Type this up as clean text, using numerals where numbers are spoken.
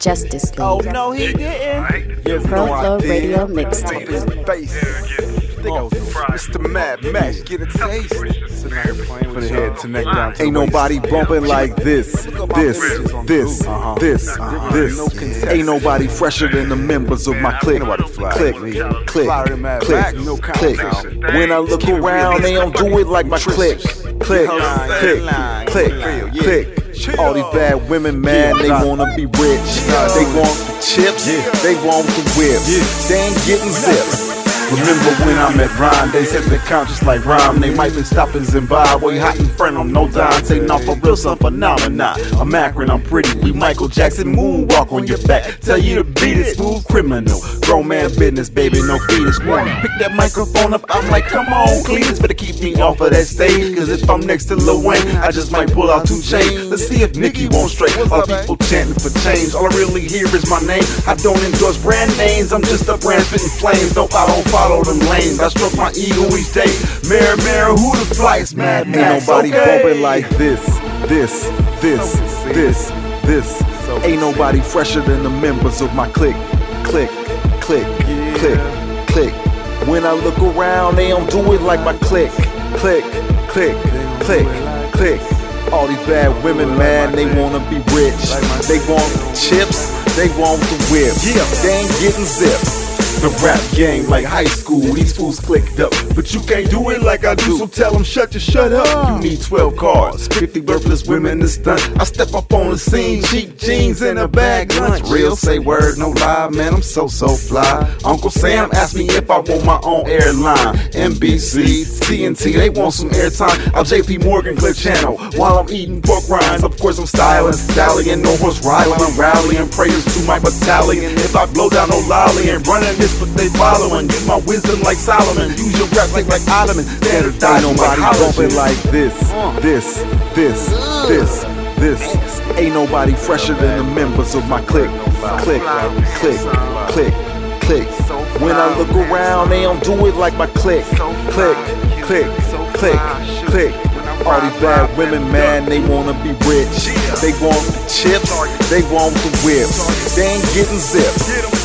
Justice League. Oh no, he didn't. Yes, Pro Flow Radio Mixtape. It's the Mad Max, get a taste. For the head to neck down to Ain't nobody bumping like this. Ain't nobody fresher than the members of my clique. Click. When I look around, they don't do it like my clique. Click. All these bad women, man, they wanna be rich. They want the chips, they want the whip. They ain't getting zipped. Remember when I met Rhyme, they said they're conscious like Rhyme. They might been stopping Zimbabwe, hot in front of no time. Say not for real, some phenomena. I'm Akron, I'm pretty. We Michael Jackson, moonwalk on your back. Tell you to beat it, smooth criminal. Grown man business, baby, no fetus. Pick that microphone up, I'm like, come on, Cletus, better keep me off of that stage. Cause if I'm next to Lil Wayne, I just might pull out 2 Chainz. Let's see if Nicki won't straight. All people chanting for change. All I really hear is my name. I don't endorse brand names, I'm just a brand spitting flames. Nope, I don't follow them lanes. I stroke my ego each day. Mirror, who the flights, Mad Max? Ain't nobody bumping like this. Ain't nobody fresher than the members of my clique. Click. When I look around, they don't do it like my clique. Click. All these bad women, man, they wanna be rich. They want the chips, they want the whip. They ain't getting zipped. The rap game like high school, these fools clicked up. But you can't do it like I do, so tell them shut up. You need 12 cars, 50 worthless women to stunt. I step up on the scene, cheap jeans and a bag lunch. Real, say word, no lie, man, I'm so fly. Uncle Sam asked me if I want my own airline. NBC, TNT, they want some airtime. I'm JP Morgan, Clear Channel, while I'm eating pork rinds. Of course I'm styling, stallion, no horse riding. I'm rallying prayers to my battalion. If I blow down no lolly and running this, but they following. Use my wisdom like Solomon. Use your rap like Ottoman. Standard Ain't nobody bumping like this. Ain't nobody fresher than the members of my clique. Click. When I look around, they don't do it like my clique. Click. All these bad women, man, they wanna be rich. They want the chips, they want the whip. They ain't getting zipped.